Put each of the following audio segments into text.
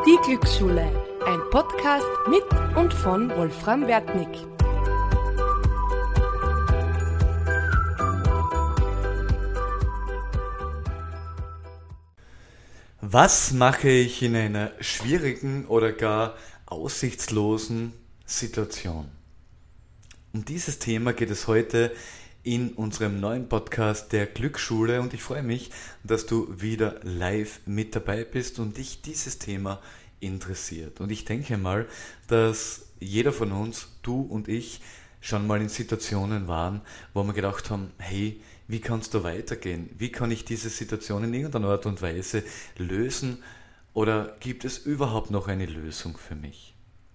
Die Glücksschule, ein Podcast mit und von Wolfram Wertnick. Was mache ich in einer schwierigen oder gar aussichtslosen Situation? Um dieses Thema geht es heute in unserem neuen Podcast der Glücksschule und ich freue mich, dass du wieder live mit dabei bist und dich dieses Thema interessiert. Und ich denke mal, dass jeder von uns, du und ich, schon mal in Situationen waren, wo wir gedacht haben, hey, wie kann es da weitergehen? Wie kann ich diese Situation in irgendeiner Art und Weise lösen? Oder gibt es überhaupt noch eine Lösung für mich?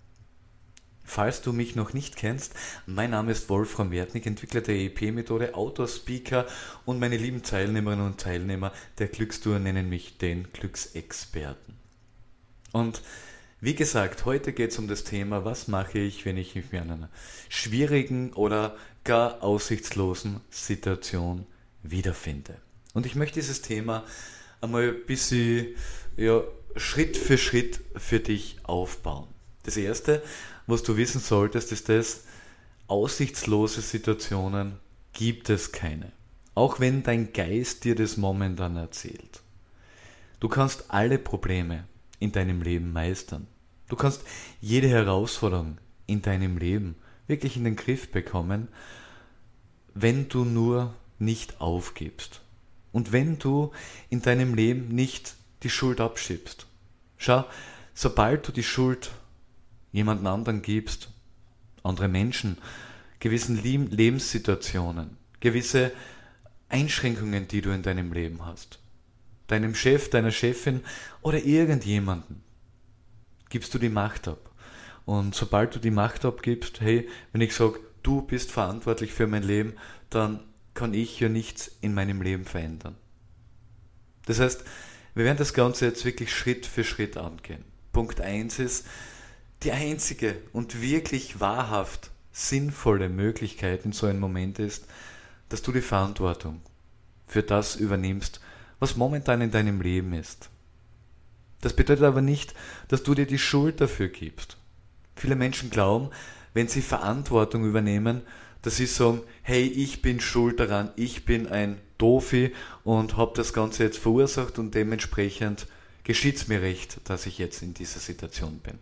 Falls du mich noch nicht kennst, mein Name ist Wolfram Wertnick, Entwickler der EEP-Methode, Autor, Speaker und meine lieben Teilnehmerinnen und Teilnehmer der Glückstour nennen mich den Glücksexperten. Und wie gesagt, heute geht es um das Thema, was mache ich, wenn ich mich in einer schwierigen oder gar aussichtslosen Situation wiederfinde. Und ich möchte dieses Thema einmal ein bisschen Schritt für Schritt für dich aufbauen. Das Erste, was du wissen solltest, ist das, aussichtslose Situationen gibt es keine. Auch wenn dein Geist dir das momentan erzählt. Du kannst alle Probleme in deinem Leben meistern. Du kannst jede Herausforderung in deinem Leben wirklich in den Griff bekommen, wenn du nur nicht aufgibst. Und wenn du in deinem Leben nicht die Schuld abschiebst. Schau, sobald du die Schuld jemanden anderen gibst, andere Menschen, gewissen Lebenssituationen, gewisse Einschränkungen, die du in deinem Leben hast, deinem Chef, deiner Chefin oder irgendjemanden, gibst du die Macht ab. Und sobald du die Macht abgibst, hey, wenn ich sage, du bist verantwortlich für mein Leben, dann kann ich ja nichts in meinem Leben verändern. Das heißt, wir werden das Ganze jetzt wirklich Schritt für Schritt angehen. Punkt 1 ist, die einzige und wirklich wahrhaft sinnvolle Möglichkeit in so einem Moment ist, dass du die Verantwortung für das übernimmst, was momentan in deinem Leben ist. Das bedeutet aber nicht, dass du dir die Schuld dafür gibst. Viele Menschen glauben, wenn sie Verantwortung übernehmen, dass sie sagen, hey, ich bin schuld daran, ich bin ein Doofi und habe das Ganze jetzt verursacht und dementsprechend geschieht es mir recht, dass ich jetzt in dieser Situation bin.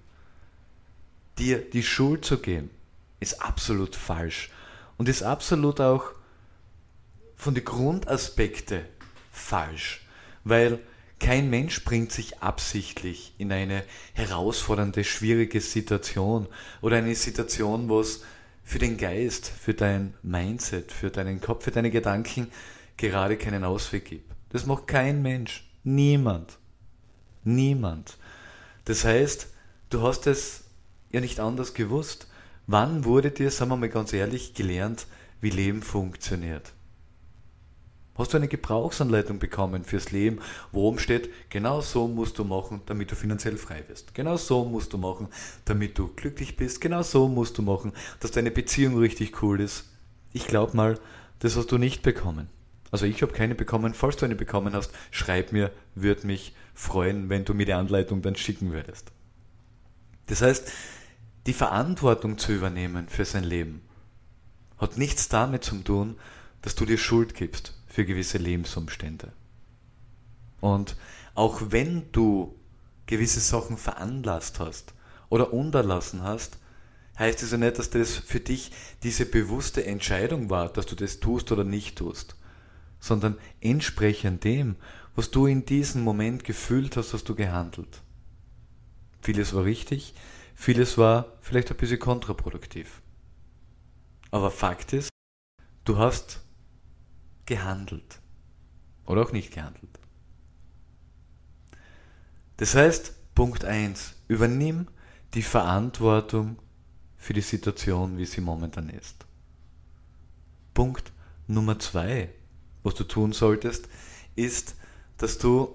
Dir die Schuld zu geben, ist absolut falsch und ist absolut auch von den Grundaspekten falsch, weil kein Mensch bringt sich absichtlich in eine herausfordernde, schwierige Situation oder eine Situation, wo es für den Geist, für dein Mindset, für deinen Kopf, für deine Gedanken gerade keinen Ausweg gibt. Das macht kein Mensch. Niemand. Das heißt, du hast es ja nicht anders gewusst. Wann wurde dir, sagen wir mal ganz ehrlich, gelernt, wie Leben funktioniert? Hast du eine Gebrauchsanleitung bekommen fürs Leben, wo oben steht, genau so musst du machen, damit du finanziell frei wirst. Genau so musst du machen, damit du glücklich bist. Genau so musst du machen, dass deine Beziehung richtig cool ist. Ich glaube mal, das hast du nicht bekommen. Also ich habe keine bekommen. Falls du eine bekommen hast, schreib mir, würde mich freuen, wenn du mir die Anleitung dann schicken würdest. Das heißt, die Verantwortung zu übernehmen für sein Leben hat nichts damit zu tun, dass du dir Schuld gibst für gewisse Lebensumstände. Und auch wenn du gewisse Sachen veranlasst hast oder unterlassen hast, heißt es ja nicht, dass das für dich diese bewusste Entscheidung war, dass du das tust oder nicht tust, sondern entsprechend dem, was du in diesem Moment gefühlt hast, hast du gehandelt. Vieles war richtig, vieles war vielleicht ein bisschen kontraproduktiv. Aber Fakt ist, du hast gehandelt oder auch nicht gehandelt. Das heißt, Punkt 1, übernimm die Verantwortung für die Situation, wie sie momentan ist. Punkt Nummer 2, was du tun solltest, ist, dass du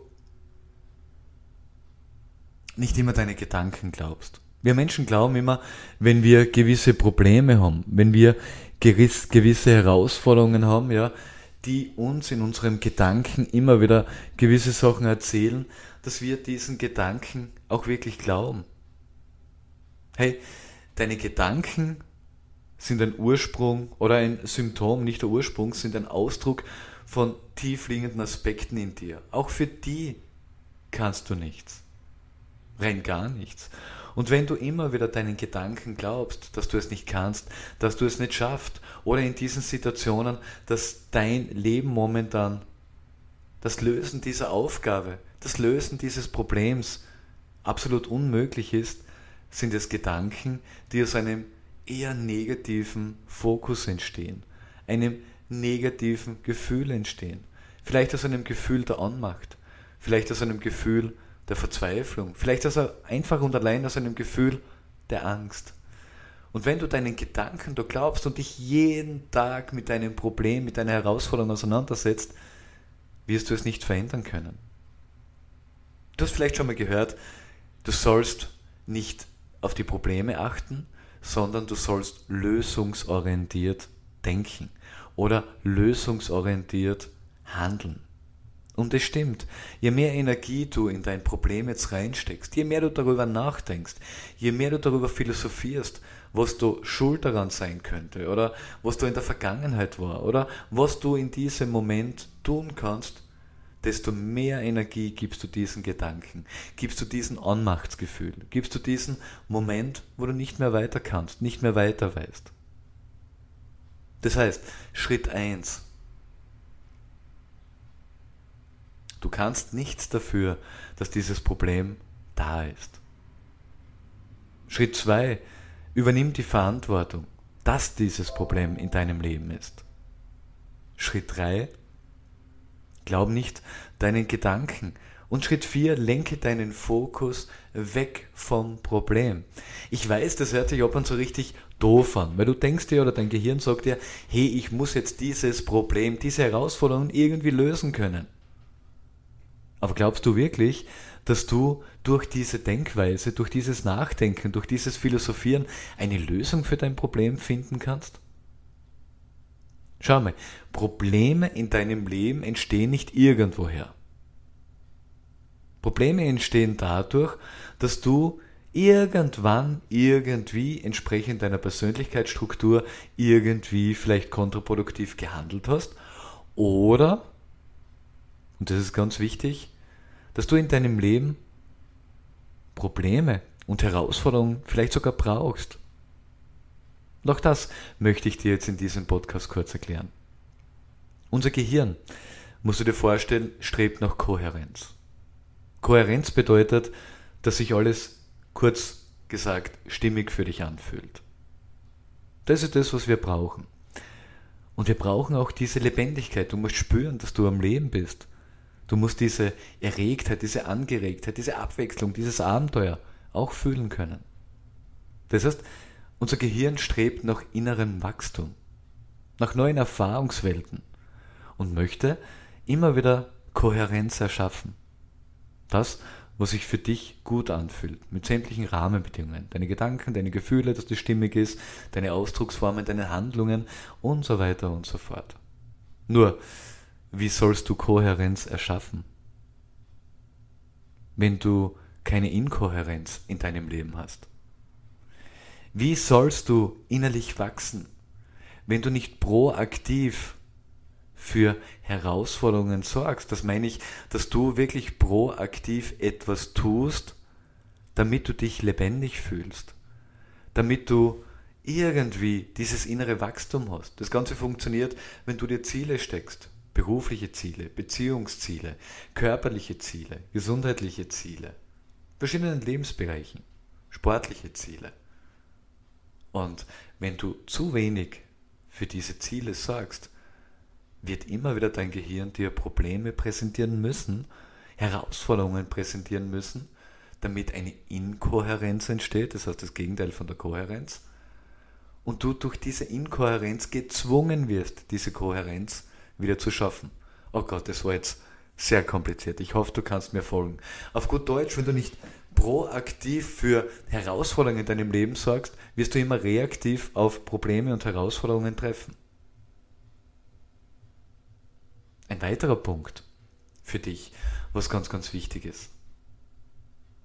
nicht immer deine Gedanken glaubst. Wir Menschen glauben immer, wenn wir gewisse Probleme haben, wenn wir gewisse Herausforderungen haben, ja, die uns in unserem Gedanken immer wieder gewisse Sachen erzählen, dass wir diesen Gedanken auch wirklich glauben. Hey, deine Gedanken sind ein Ursprung oder ein Symptom, nicht der Ursprung, sind ein Ausdruck von tiefliegenden Aspekten in dir. Auch für die kannst du nichts. Rein gar nichts. Und wenn du immer wieder deinen Gedanken glaubst, dass du es nicht kannst, dass du es nicht schaffst, oder in diesen Situationen, dass dein Leben momentan das Lösen dieser Aufgabe, das Lösen dieses Problems absolut unmöglich ist, sind es Gedanken, die aus einem eher negativen Fokus entstehen, einem negativen Gefühl entstehen. Vielleicht aus einem Gefühl der Ohnmacht, vielleicht aus einem Gefühl der Verzweiflung, vielleicht einfach und allein aus einem Gefühl der Angst. Und wenn du deinen Gedanken da glaubst und dich jeden Tag mit deinem Problem, mit deiner Herausforderung auseinandersetzt, wirst du es nicht verändern können. Du hast vielleicht schon mal gehört, du sollst nicht auf die Probleme achten, sondern du sollst lösungsorientiert denken oder lösungsorientiert handeln. Und es stimmt, je mehr Energie du in dein Problem jetzt reinsteckst, je mehr du darüber nachdenkst, je mehr du darüber philosophierst, was du schuld daran sein könnte oder was du in der Vergangenheit war oder was du in diesem Moment tun kannst, desto mehr Energie gibst du diesen Gedanken, gibst du diesen Ohnmachtsgefühl, gibst du diesen Moment, wo du nicht mehr weiter kannst, nicht mehr weiter weißt. Das heißt, Schritt 1. Du kannst nichts dafür, dass dieses Problem da ist. Schritt 2. Übernimm die Verantwortung, dass dieses Problem in deinem Leben ist. Schritt 3. Glaub nicht deinen Gedanken. Und Schritt 4. Lenke deinen Fokus weg vom Problem. Ich weiß, das hört sich ab und zu richtig doof an, weil du denkst dir oder dein Gehirn sagt dir, hey, ich muss jetzt dieses Problem, diese Herausforderung irgendwie lösen können. Aber glaubst du wirklich, dass du durch diese Denkweise, durch dieses Nachdenken, durch dieses Philosophieren eine Lösung für dein Problem finden kannst? Schau mal, Probleme in deinem Leben entstehen nicht irgendwoher. Probleme entstehen dadurch, dass du irgendwann, irgendwie, entsprechend deiner Persönlichkeitsstruktur, irgendwie vielleicht kontraproduktiv gehandelt hast oder, und das ist ganz wichtig, dass du in deinem Leben Probleme und Herausforderungen vielleicht sogar brauchst. Und auch das möchte ich dir jetzt in diesem Podcast kurz erklären. Unser Gehirn, musst du dir vorstellen, strebt nach Kohärenz. Kohärenz bedeutet, dass sich alles, kurz gesagt, stimmig für dich anfühlt. Das ist das, was wir brauchen. Und wir brauchen auch diese Lebendigkeit. Du musst spüren, dass du am Leben bist. Du musst diese Erregtheit, diese Angeregtheit, diese Abwechslung, dieses Abenteuer auch fühlen können. Das heißt, unser Gehirn strebt nach innerem Wachstum, nach neuen Erfahrungswelten und möchte immer wieder Kohärenz erschaffen. Das, was sich für dich gut anfühlt, mit sämtlichen Rahmenbedingungen, deine Gedanken, deine Gefühle, dass das stimmig ist, deine Ausdrucksformen, deine Handlungen und so weiter und so fort. Nur, wie sollst du Kohärenz erschaffen, wenn du keine Inkohärenz in deinem Leben hast? Wie sollst du innerlich wachsen, wenn du nicht proaktiv für Herausforderungen sorgst? Das meine ich, dass du wirklich proaktiv etwas tust, damit du dich lebendig fühlst, damit du irgendwie dieses innere Wachstum hast. Das Ganze funktioniert, wenn du dir Ziele steckst. Berufliche Ziele, Beziehungsziele, körperliche Ziele, gesundheitliche Ziele, verschiedenen Lebensbereichen, sportliche Ziele. Und wenn du zu wenig für diese Ziele sorgst, wird immer wieder dein Gehirn dir Probleme präsentieren müssen, Herausforderungen präsentieren müssen, damit eine Inkohärenz entsteht, das heißt das Gegenteil von der Kohärenz, und du durch diese Inkohärenz gezwungen wirst, diese Kohärenz wieder zu schaffen. Oh Gott, das war jetzt sehr kompliziert. Ich hoffe, du kannst mir folgen. Auf gut Deutsch, wenn du nicht proaktiv für Herausforderungen in deinem Leben sorgst, wirst du immer reaktiv auf Probleme und Herausforderungen treffen. Ein weiterer Punkt für dich, was ganz, ganz wichtig ist.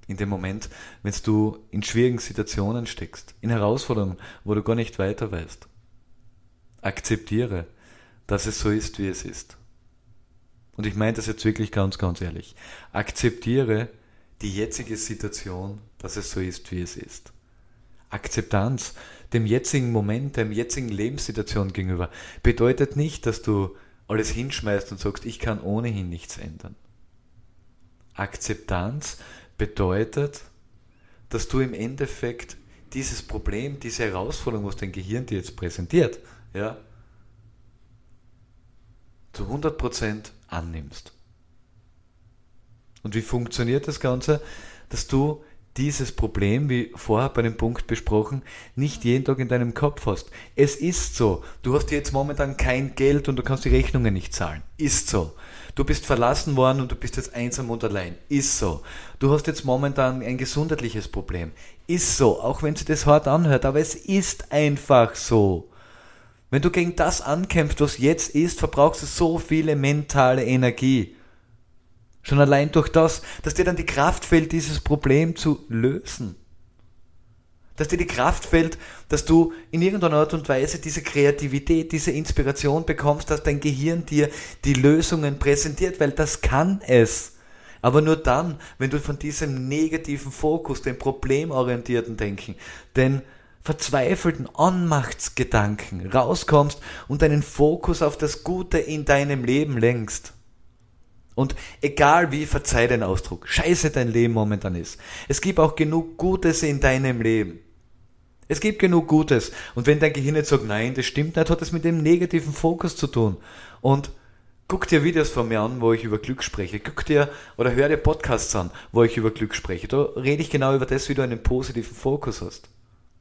in dem Moment, wenn du in schwierigen Situationen steckst, in Herausforderungen, wo du gar nicht weiter weißt. Akzeptiere, dass es so ist, wie es ist. Und ich meine das jetzt wirklich ganz, ganz ehrlich. Akzeptiere die jetzige Situation, dass es so ist, wie es ist. Akzeptanz dem jetzigen Moment, der jetzigen Lebenssituation gegenüber bedeutet nicht, dass du alles hinschmeißt und sagst, ich kann ohnehin nichts ändern. Akzeptanz bedeutet, dass du im Endeffekt dieses Problem, diese Herausforderung, was dein Gehirn dir jetzt präsentiert, ja, zu 100% annimmst. Und wie funktioniert das Ganze? Dass du dieses Problem, wie vorher bei dem Punkt besprochen, nicht jeden Tag in deinem Kopf hast. Es ist so. Du hast jetzt momentan kein Geld und du kannst die Rechnungen nicht zahlen. Ist so. Du bist verlassen worden und du bist jetzt einsam und allein. Ist so. Du hast jetzt momentan ein gesundheitliches Problem. Ist so. Auch wenn sich das hart anhört, aber es ist einfach so. Wenn du gegen das ankämpfst, was jetzt ist, verbrauchst du so viele mentale Energie. Schon allein durch das, dass dir dann die Kraft fehlt, dieses Problem zu lösen. Dass dir die Kraft fehlt, dass du in irgendeiner Art und Weise diese Kreativität, diese Inspiration bekommst, dass dein Gehirn dir die Lösungen präsentiert, weil das kann es. Aber nur dann, wenn du von diesem negativen Fokus, dem problemorientierten Denken, den verzweifelten Ohnmachtsgedanken rauskommst und deinen Fokus auf das Gute in deinem Leben lenkst. Und egal wie, verzeih den Ausdruck, scheiße dein Leben momentan ist. Es gibt auch genug Gutes in deinem Leben. Es gibt genug Gutes. Und wenn dein Gehirn jetzt sagt, nein, das stimmt nicht, hat das mit dem negativen Fokus zu tun. Und guck dir Videos von mir an, wo ich über Glück spreche. Guck dir oder hör dir Podcasts an, wo ich über Glück spreche. Da rede ich genau über das, wie du einen positiven Fokus hast.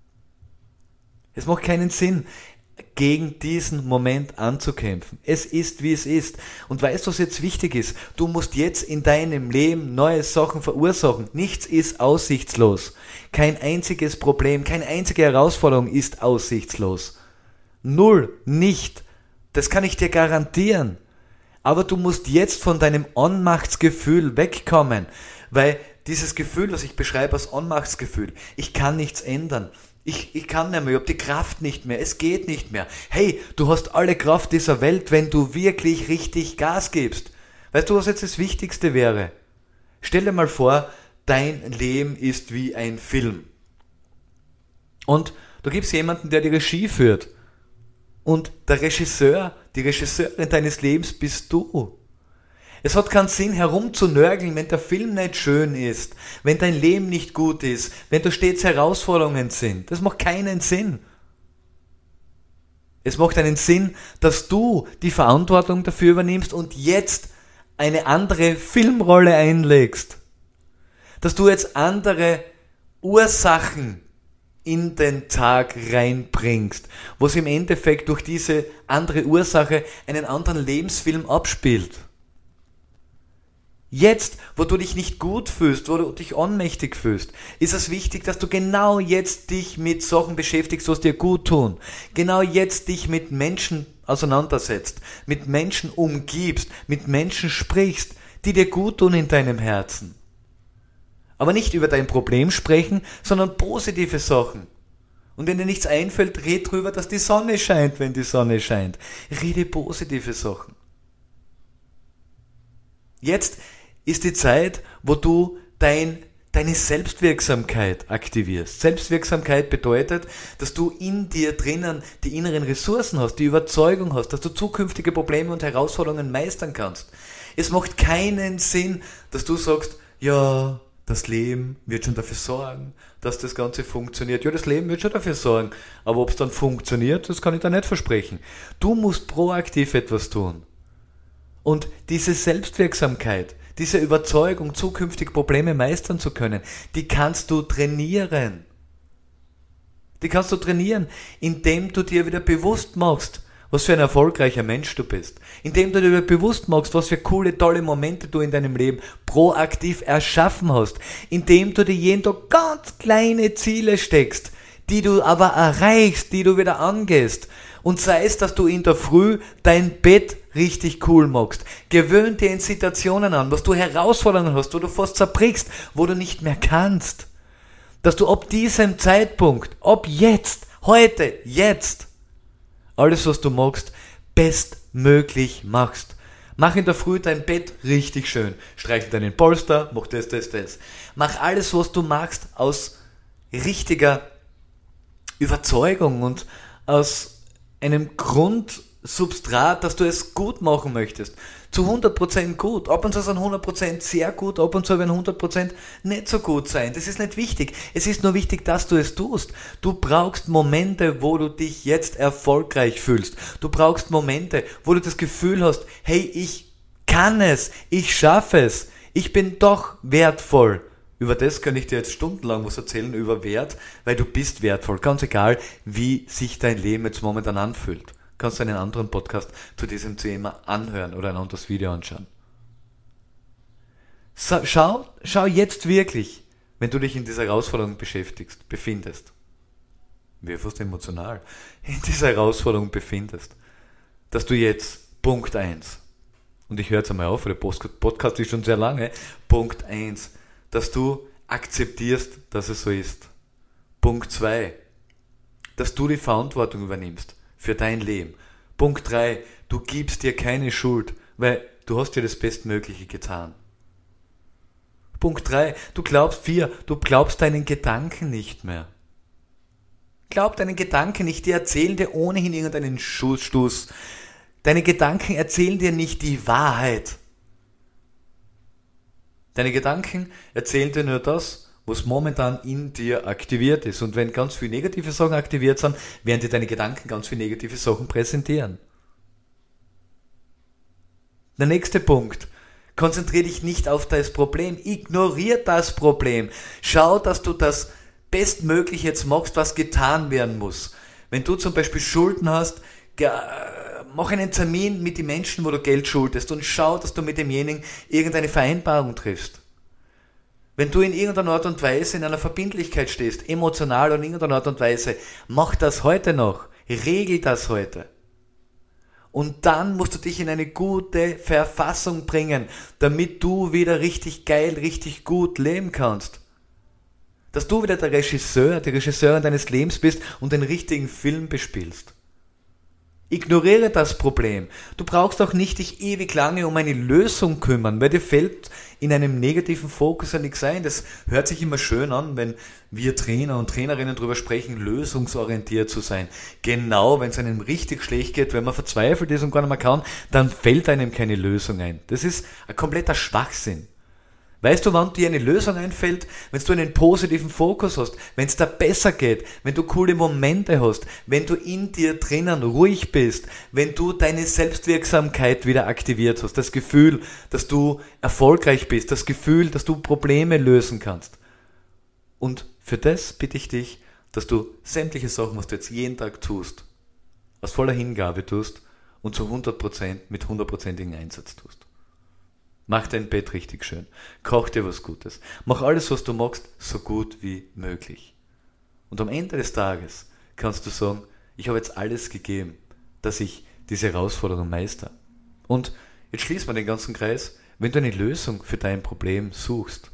Es macht keinen Sinn, gegen diesen Moment anzukämpfen. Es ist, wie es ist. Und weißt du, was jetzt wichtig ist? Du musst jetzt in deinem Leben neue Sachen verursachen. Nichts ist aussichtslos. Kein einziges Problem, keine einzige Herausforderung ist aussichtslos. Null, nicht. Das kann ich dir garantieren. Aber du musst jetzt von deinem Ohnmachtsgefühl wegkommen, weil dieses Gefühl, was ich beschreibe als Ohnmachtsgefühl, ich kann nichts ändern. Ich kann nicht mehr, ich habe die Kraft nicht mehr, es geht nicht mehr. Hey, du hast alle Kraft dieser Welt, wenn du wirklich richtig Gas gibst. Weißt du, was jetzt das Wichtigste wäre? Stell dir mal vor, dein Leben ist wie ein Film. Und du gibst jemanden, der die Regie führt. Und der Regisseur, die Regisseurin deines Lebens bist du. Es hat keinen Sinn herumzunörgeln, wenn der Film nicht schön ist, wenn dein Leben nicht gut ist, wenn da stets Herausforderungen sind. Das macht keinen Sinn. Es macht einen Sinn, dass du die Verantwortung dafür übernimmst und jetzt eine andere Filmrolle einlegst. Dass du jetzt andere Ursachen in den Tag reinbringst, was im Endeffekt durch diese andere Ursache einen anderen Lebensfilm abspielt. Jetzt, wo du dich nicht gut fühlst, wo du dich ohnmächtig fühlst, ist es wichtig, dass du genau jetzt dich mit Sachen beschäftigst, was dir gut tun. Genau jetzt dich mit Menschen auseinandersetzt, mit Menschen umgibst, mit Menschen sprichst, die dir gut tun in deinem Herzen. Aber nicht über dein Problem sprechen, sondern positive Sachen. Und wenn dir nichts einfällt, red drüber, dass die Sonne scheint, wenn die Sonne scheint. Rede positive Sachen. Jetzt ist die Zeit, wo du deine Selbstwirksamkeit aktivierst. Selbstwirksamkeit bedeutet, dass du in dir drinnen die inneren Ressourcen hast, die Überzeugung hast, dass du zukünftige Probleme und Herausforderungen meistern kannst. Es macht keinen Sinn, dass du sagst, ja, das Leben wird schon dafür sorgen, dass das Ganze funktioniert. Ja, das Leben wird schon dafür sorgen, aber ob es dann funktioniert, das kann ich dir nicht versprechen. Du musst proaktiv etwas tun. Und diese Selbstwirksamkeit, diese Überzeugung, zukünftig Probleme meistern zu können, die kannst du trainieren. Die kannst du trainieren, indem du dir wieder bewusst machst, was für ein erfolgreicher Mensch du bist. Indem du dir wieder bewusst machst, was für coole, tolle Momente du in deinem Leben proaktiv erschaffen hast. Indem du dir jeden Tag ganz kleine Ziele steckst, die du aber erreichst, die du wieder angehst. Und sei es, dass du in der Früh dein Bett richtig cool magst. Gewöhn dir in Situationen an, was du Herausforderungen hast, wo du fast zerbrichst, wo du nicht mehr kannst. Dass du ab diesem Zeitpunkt, ab jetzt, heute, jetzt, alles was du magst, bestmöglich machst. Mach in der Früh dein Bett richtig schön. Streichel deinen Polster, mach das. Mach alles, was du magst, aus richtiger Überzeugung und aus einem Grundsubstrat, dass du es gut machen möchtest. Zu 100% gut. Ab und zu sind 100% sehr gut, ab und zu werden 100% nicht so gut sein. Das ist nicht wichtig. Es ist nur wichtig, dass du es tust. Du brauchst Momente, wo du dich jetzt erfolgreich fühlst. Du brauchst Momente, wo du das Gefühl hast, hey, ich kann es, ich schaffe es, ich bin doch wertvoll. Über das kann ich dir jetzt stundenlang was erzählen, über Wert, weil du bist wertvoll. Ganz egal, wie sich dein Leben jetzt momentan anfühlt. Kannst du einen anderen Podcast zu diesem Thema anhören oder ein anderes Video anschauen. Schau jetzt wirklich, wenn du dich in dieser Herausforderung befindest, wie fast emotional, in dieser Herausforderung befindest, dass du jetzt Punkt 1, und ich höre jetzt einmal auf, weil der Podcast ist schon sehr lange, Punkt 1, dass du akzeptierst, dass es so ist. Punkt 2, dass du die Verantwortung übernimmst für dein Leben. Punkt 3, du gibst dir keine Schuld, weil du hast dir das Bestmögliche getan. Punkt 4, du glaubst deinen Gedanken nicht mehr. Glaub deinen Gedanken nicht, die erzählen dir ohnehin irgendeinen Stuss. Deine Gedanken erzählen dir nicht die Wahrheit. Deine Gedanken erzählen dir nur das, was momentan in dir aktiviert ist. Und wenn ganz viele negative Sachen aktiviert sind, werden dir deine Gedanken ganz viele negative Sachen präsentieren. Der nächste Punkt. Konzentriere dich nicht auf das Problem. Ignoriere das Problem. Schau, dass du das bestmöglich jetzt machst, was getan werden muss. Wenn du zum Beispiel Schulden hast, mach einen Termin mit den Menschen, wo du Geld schuldest und schau, dass du mit demjenigen irgendeine Vereinbarung triffst. Wenn du in irgendeiner Art und Weise in einer Verbindlichkeit stehst, emotional und in irgendeiner Art und Weise, mach das heute noch, regel das heute. Und dann musst du dich in eine gute Verfassung bringen, damit du wieder richtig geil, richtig gut leben kannst. Dass du wieder der Regisseur, die Regisseurin deines Lebens bist und den richtigen Film bespielst. Ignoriere das Problem. Du brauchst auch nicht dich ewig lange um eine Lösung kümmern, weil dir fällt in einem negativen Fokus ja nichts ein. Das hört sich immer schön an, wenn wir Trainer und Trainerinnen darüber sprechen, lösungsorientiert zu sein. Genau, wenn es einem richtig schlecht geht, wenn man verzweifelt ist und gar nicht mehr kann, dann fällt einem keine Lösung ein. Das ist ein kompletter Schwachsinn. Weißt du, wann dir eine Lösung einfällt? Wenn du einen positiven Fokus hast, wenn es dir besser geht, wenn du coole Momente hast, wenn du in dir drinnen ruhig bist, wenn du deine Selbstwirksamkeit wieder aktiviert hast, das Gefühl, dass du erfolgreich bist, das Gefühl, dass du Probleme lösen kannst. Und für das bitte ich dich, dass du sämtliche Sachen, was du jetzt jeden Tag tust, aus voller Hingabe tust und zu 100% mit 100%igen Einsatz tust. Mach dein Bett richtig schön. Koch dir was Gutes. Mach alles, was du magst, so gut wie möglich. Und am Ende des Tages kannst du sagen, ich habe jetzt alles gegeben, dass ich diese Herausforderung meister. Und jetzt schließen wir den ganzen Kreis. Wenn du eine Lösung für dein Problem suchst,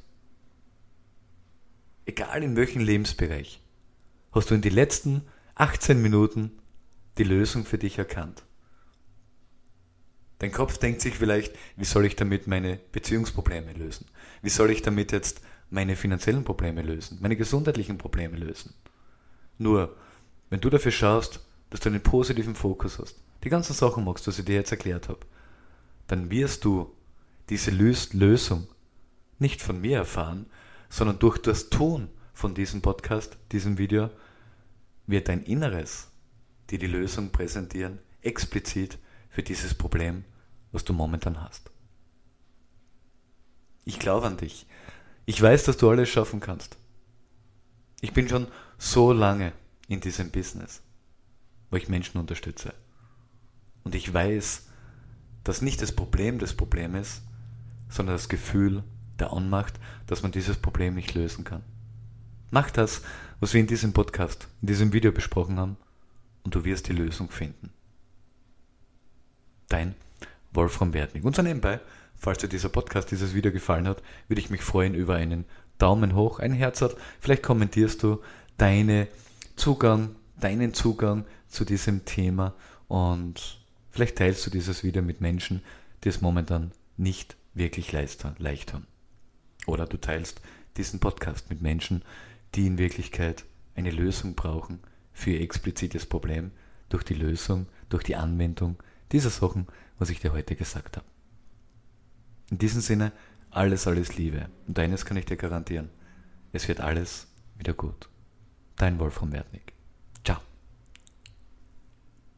egal in welchem Lebensbereich, hast du in den letzten 18 Minuten die Lösung für dich erkannt. Dein Kopf denkt sich vielleicht, wie soll ich damit meine Beziehungsprobleme lösen? Wie soll ich damit jetzt meine finanziellen Probleme lösen? Meine gesundheitlichen Probleme lösen? Nur, wenn du dafür schaust, dass du einen positiven Fokus hast, die ganzen Sachen magst, was ich dir jetzt erklärt habe, dann wirst du diese Lösung nicht von mir erfahren, sondern durch das Tun von diesem Podcast, diesem Video, wird dein Inneres dir die Lösung präsentieren, explizit für dieses Problem, was du momentan hast. Ich glaube an dich. Ich weiß, dass du alles schaffen kannst. Ich bin schon so lange in diesem Business, wo ich Menschen unterstütze. Und ich weiß, dass nicht das Problem ist, sondern das Gefühl der Ohnmacht, dass man dieses Problem nicht lösen kann. Mach das, was wir in diesem Podcast, in diesem Video besprochen haben, und du wirst die Lösung finden. Dein Wolfram Wertnig. Und so nebenbei, falls dir dieser Podcast, dieses Video gefallen hat, würde ich mich freuen über einen Daumen hoch, ein Herzerl. Vielleicht kommentierst du deinen Zugang zu diesem Thema und vielleicht teilst du dieses Video mit Menschen, die es momentan nicht wirklich leicht haben. Oder du teilst diesen Podcast mit Menschen, die in Wirklichkeit eine Lösung brauchen für ihr explizites Problem durch die Lösung, durch die Anwendung dieser Sachen, was ich dir heute gesagt habe. In diesem Sinne, alles Liebe. Und eines kann ich dir garantieren, es wird alles wieder gut. Dein Wolfram Wertnig.